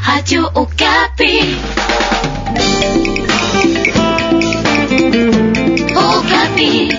Radio Okapi. Okapi.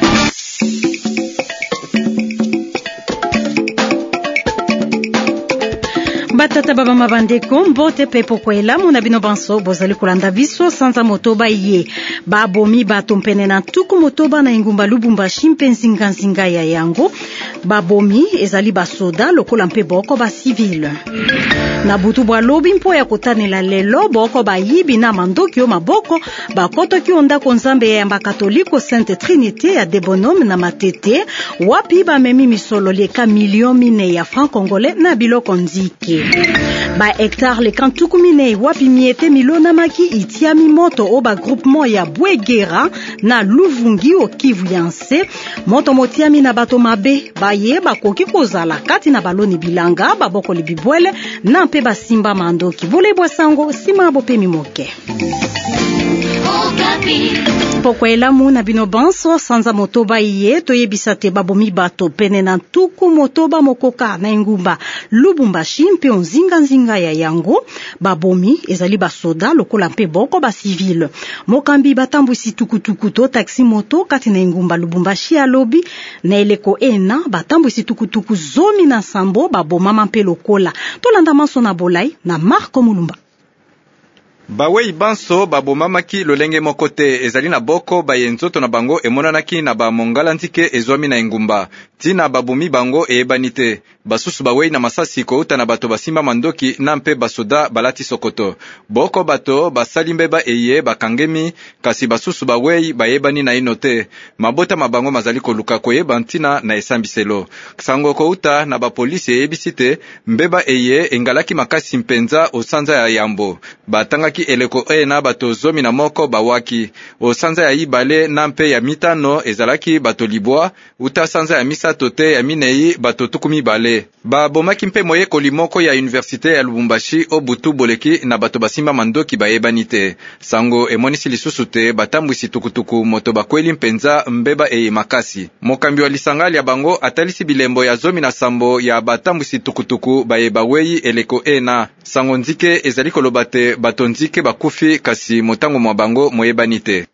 Batata baba mabandeko mbote pepo kwela muna bino banso bozali kulanda biso sanza motoba iye babomi bato mpene na tuku motoba na ingumba Lubumbashi mpe nzinga ya yango babomi ezali basoda lokola mpe boko ba civile na butu bwa lobi mpo ya kotanela lelo boko bayibi na mandoki yo maboko bakotoki ondako nzambe ya yamba katoliko Sainte Trinité ya Debonome na Matete wapi bamemi misolo leka milioni 4 ya franc congolais na biloko nzike ba hectare le kantuku mine wapi miete milona maki itiami moto oba groupement ya Bwegera na Luvungi o Kivu yanse moto motiami na bato mabe baye bakoki kozala kati na baloni bilanga baboko libibwele na mpe basimba mandoki volebwa sango sima bopemi moke pokwela muna bino banso sanza motoba iye toyebisa te babomi bato pene na tuku motoba mokoka na ingumba Lubumbashi mpe nzinga ya yango babomi ezali basoda lokola mpe boko ba civile mokambi batambwisi tukutuku to taxi moto kati na ingumba Lubumbashi ya lobi na eleko ena batambwisi tukutuku zomi na sambo baboma mpe lokola tolanda maso na bolai na Marco Mulumba. Bawei banso babomamaki lolenge mokote ezali na boko bayenzoto na bango emonanaki na ba mongala ntike ezwami na ingumba tina babomi bango ebanite basusu bawei na masasi kouta na bato basimba mandoki na mpe basoda balati sokoto boko bato basali mbeba eye bakangemi kasi basusu bawei bayebani na inote mabota mabango mazali koluka koyeba ntina na esambiselo sango kouta na bapolisi eyebisite mbeba eye engalaki makasi mpenza osanza ya yambo batangaki eleko na bato zomi na moko bawaki osanza ya ibale na mpe ya mitano ezalaki bato libwa uta sanza ya misato te ya minei bato tukumi bale babomaki mpe moye kolimoko ya universite ya Lubumbashi obutu boleki na bato basimba mandoki bayebanite sango emonisi lisusu te batambwisi tukutuku moto bakweli mpenza mbeba makasi mokambi wa lisangali ya bango atalisi bilembo ya zomi na sambo ya batambwisi tukutuku bayebawei eleko na sango nzike ezali kolobate bato nzike bakufi kasi motango mwa bango moyebanite.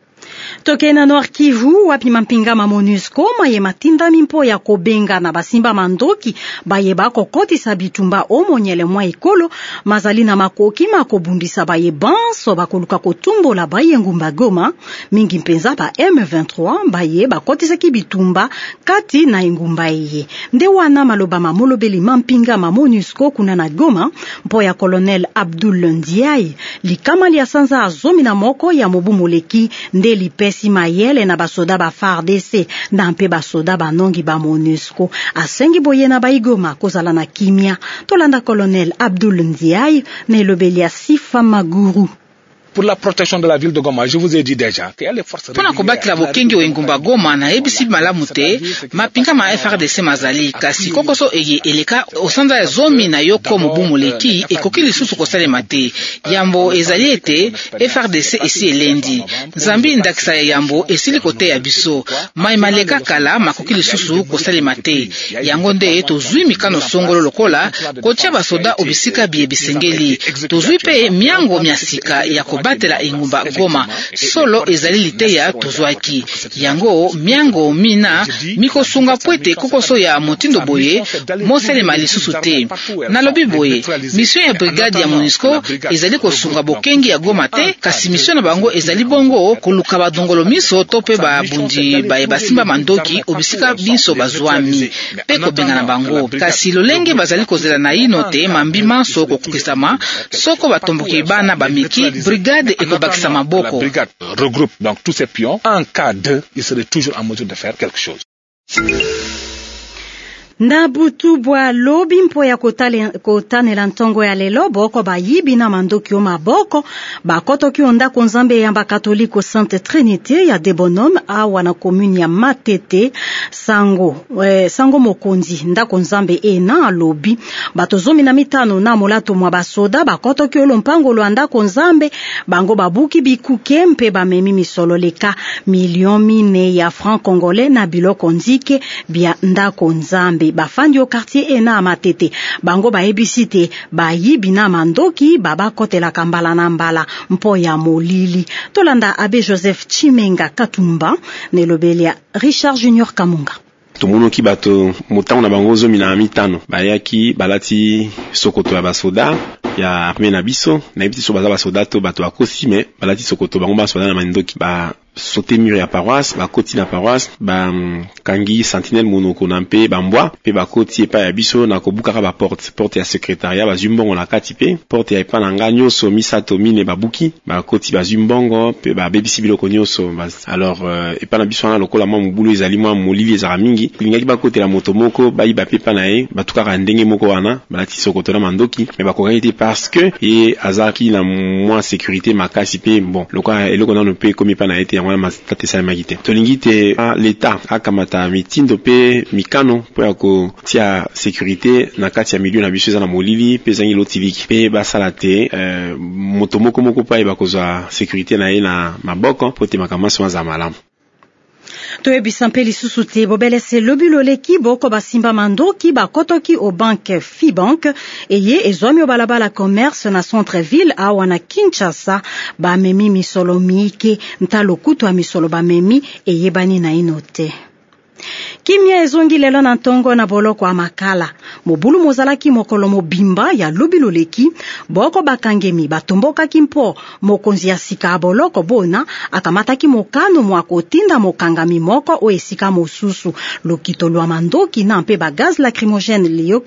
Toke na Nord Kivu wapi mampinga ma MONUSCO maye matinda mimpo ya kobenga na basimba mandoki baye bakokotisa bitumba omonyele mwa ekolo mazali na makoki makobundisa baye banso bakoluka kotumbola baye ngumba Goma mingi mpenza ba M23 baye bakotisa ki bitumba kati na ngumba eye nde wana maloba mamolobeli mampinga ma MONUSCO kuna na Goma mpo ya Colonel Abdul Ndiaye likama lia sanza azomi na moko ya mobu moleki nde lipesi mayele na basoda ba FARDC na mpe basoda banongi ba MONUSCO asengi boye na baigoma kozala na kimia tolanda Colonel Abdul Ndiaye na elobeli ya Sifa Maguru. Pour la protection de la ville de Goma, je vous ai dit déjà qu'il y a les forces régulières. Pona kobakila bokengi o ingumba Goma na ebisi malamu te mapinga ma FRDC mazali kasi kokoso eye eleka osanda ya zomi na yoko mobumoleki ekoki lisusu kosalema te yambo ezali ete FRDC esi elendi Zambi ndakisa ya yambo esili kote ya biso mai maleka kala makoki lisusu kosalema te yango nde tozwi mikano songolo lokola kotia basoda obisika biye bisengeli tozwi pe miango miasika ya batela ingumba Goma solo ezali liteya tozwaki yango miango mina mikosunga pwete kokoso ya motindo boye moselema lisusu te nalobi boye mission ya brigade ya MONUSCO ezali kosunga bokengi ya Goma te kasi mission na bango ezali bongo koluka badongolo miso to pe babundi baye basimba mandoki obisika biso bazwami pe kobenga na bango kasi lolenge bazali kozela na ino te mambima soko kokisama soko batomboki bana bamiki brigade et la brigade regroupe donc tous ces pions. En cas de, il serait toujours en mesure de faire quelque chose. Ndabutu bwa lobi mpo ya kotanela ntongo ya lelo boko bayibi na mandoki o maboko bakotoki ondako nzambe ya bakatoliko Sainte Trinité ya Debonome awa na commune ya Matete sango mokonzi ndako nzambe ena alobi batozomi na mitano na molato mwa basoda bakotoki olompango lo ndako nzambe bango babuki bikuke mpe bamemi misolo leka milioni 4 ya franc congolais na biloko nzike bya ndako nzambe kasi bafandi o quartier ena matete bango baebisite bayibi na mandoki babakotela kambala na mbala mpo ya molili. Tolanda abe Joseph Chimenga Katumba nelobelia Richard Junior Kamunga. Tomonoki bato motango na bango 15 bayaki balati sokoto ya basoda ya armée na biso na yebiti so baza basoda to bato akosi me balati sokoto bango basoda na mandoki ba sauter mur ya paroisse bakoti na paroisse ba kangi sentinelle monoko na mpe bambwa mpe bakoti epa ya biso na kobukaka ba porte ya secrétariat bazumbongo na kati pe porte ya epa na nga nyonso misato mine babuki bakoti bazumbongo mpe babebisi biloko nyonso. Alors epa na biso wana lokola mwa mobulu ezali mwa molili ezaka mingi lingaki bakotela moto moko bayiba pe pa na ye batukaka ndenge moko wana balati sokoto na mandoki me bakokaki te parce que ye azaki na mwa sécurité makasi pe bon lokola eloko nano pe komi pa na ye te yango na tatesa magite tolingi te l'État akamata mitindo pe mikano po ya kotia sécurité na kati ya milieu na biso eza na molili pe zangi lotiliki pe basala te moto moko pa bakozwa sécurité na ye na maboko po te makamasi maza malamu. Toyebisa mpe lisusu te bobelese lobiloleki boko basimba mandoki bakotoki o banque Fibank eye ezwami o balabala commerce na centre ville awa na Kinshasa bamemi misolo mike ntalo kutu ya misolo bamemi eyebani na inote. Kimia ezongi lelo na ntongo na boloko ya makala mobulu mozalaki mokolo mobimba ya lobiloleki boko bakangemi batombokaki mpo mokonzi ya sika boloko bona akamataki mokano mwa kotinda mokangami moko o esika mosusu lokito lwa mandoki na mpe ba gaz lacrymogène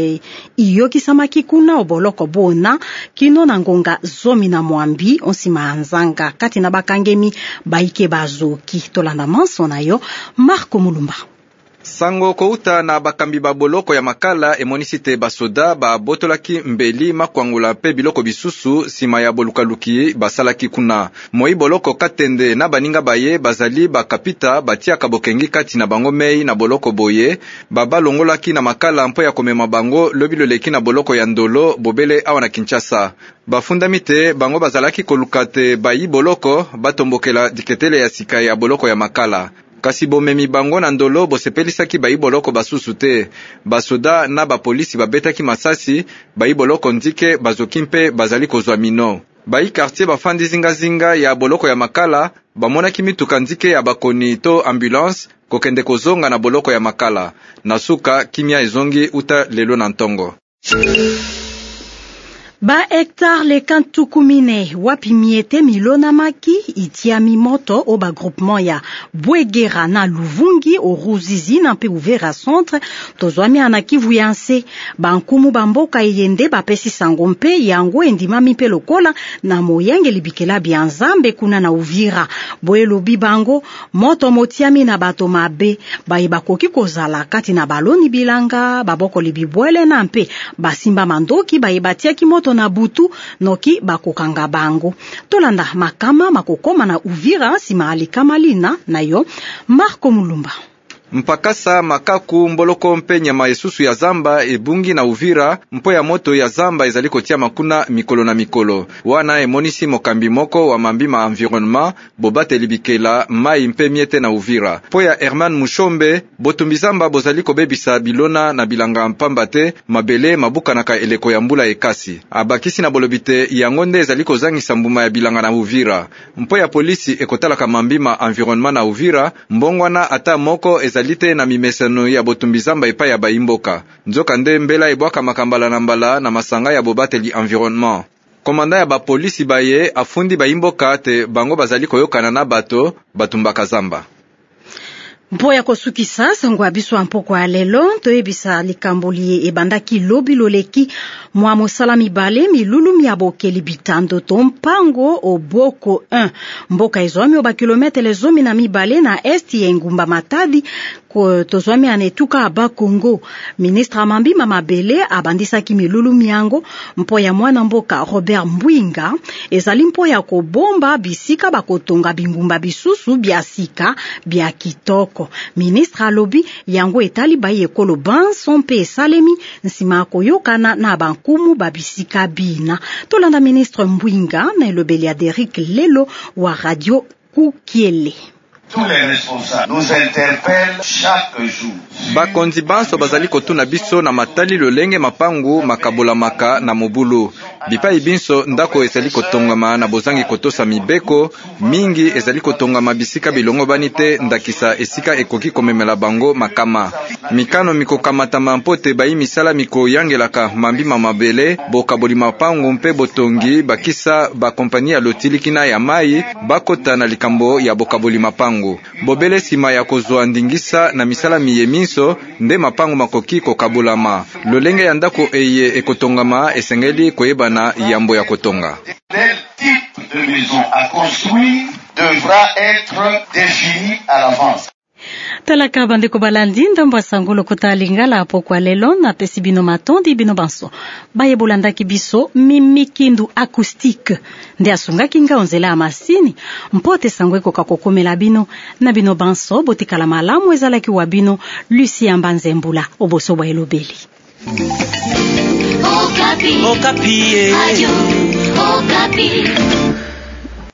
iyokisamaki kuna o boloko bona kino na ngonga zomi na mwambi onsima nzanga kati na bakangemi baike bazoki tolanda manso na yo Marco Mulumba. Sango kouta na bakambi ba boloko ya makala emonisi te basoda ba botolaki mbeli makwangula pe biloko bisusu sima ya bolukaluki basalaki kuna. Moi boloko katende na baninga baye bazali bakapita batiaka bokengi kati na bango mei na boloko boye baba longolaki na makala mpo ya komema bango lobiloleki na boloko ya ndolo bobele awa na Kinshasa. Bafundami te bango bazalaki koluka te bayi boloko batombokela diketele ya sika ya boloko ya makala. Kasi bomemi bango na ndolo bosepelisaki bayi boloko basusu te. Basoda na bapolisi babetaki masasi bayi boloko ndike bazoki mpe bazali kozwa mino. Bayi quartier bafandi zinga ya boloko ya makala bamonaki mituka ndike ya bakoni to ambulance kokende kozonga na boloko ya makala. Nasuka kimia ezongi uta lelo na ntongo. Ba hectare le kantukumine wapi miete milona maki itia mimoto o ba groupement ya Bwegera na Luvungi o Ruzizi na mpe Uvera centre tozwami ana Kivu yanse bankumu bamboka yende bapesi sango mpe yango endimami mpe lokola na moyenge libikela bya Nzambe kuna na Uvira boelo bibango moto motiami na bato mabe bakoki kozala kati na baloni bilanga baboko libibwele na mpe basimba mandoki batiaki moto na butu noki bakokanga bango tolanda makama makokoma na Uvira sima alikamalina na yo Marco Mulumba. Mpakasa makaku mboloko mpe nyama esusu ya zamba ebungi na Uvira mpo ya moto ya zamba ezali kotia makuna mikolo na mikolo wana emonisi mokambi moko wa mambi ma environnement bobate libikela mai mpe miete na Uvira mpo ya Herman Mushombe botumbi zamba bozali kobebisa bilona na bilanga mpamba te mabele mabukanaka eleko ya mbula ekasi abakisi na bolobite yango nde ezali kozangisa mbuma ya bilanga na Uvira mpo ya polisi ekotalaka mambi ma environnement na Uvira mbongwana ata moko ezali lite na mimeseno ya botumbi zamba epa ya baimboka nzoka nde mbela ebwaka makambala na mbala na masanga ya bobateli environnement. Komanda ya bapolisi baye afundi baimboka te bango bazali koyokana na bato batumbaka zamba. Mpo ya kosukisa sango abiso ampoko ya lelo toyebisa likambolie ebandaki lobiloleki mwa mosala mibale milulu miabokeli bitando to mpango oboko 1 mboka ezwami oba kilometre zomi na mibale na esti ya ngumba Matadi ko tozwami anetuka aba Kongo. Ministre Amambi Mamabele abandisaki milulu miango mpo ya mwana mboka Robert Mbwinga ezali mpo ya kobomba bisika bakotonga bingumba bisusu bya sika bya kitoko. Ministre alobi yango etali baye ekolo banso mpe esalemi nsima koyokana na bankumu babisika bina. Tolanda ministre Mbwinga na elobeli ya Derrick Lelo wa Radio Kukiele. tous les responsables nous interpellent chaque jour. Bakonzi banso bazali kotuna biso na matali lolenge mapangu makabola maka na mobulu. Bipai binso ndako ezali kotongama na bozangi kotosa mibeko mingi ezali kotongama bisika bilongo banite ndakisa esika ekoki komemela bango makama. Mikano mikokamatama mpote bayi misala miko yangelaka mambima mabele bokaboli mapangu mpe botongi bakisa ba kompania lotilikina ya mai bakota na likambo ya bokaboli mapangu. Bobele sima ya kozwa ndingisa na misala miyeminso nde mapangu makoki kokabulama. Lolenge ya ndako eye ekotongama esengeli koyeba na yambo ya kotonga. Quel type de maison à construire devra être défini à l'avance. Talaka bandeko balandi ndambo asangolo kota lingala hapo kwa lelo na pesi bino matondi bino banso baye bolandaki biso mimikindu acoustique nde asungaki nga onzela amasini mpote sangweko kakokomela bino na bino banso botikala malamu ezalaki wa bino Lucie Mbanzembula oboso bwa elobeli. Okapi. Okapi. Radio Okapi.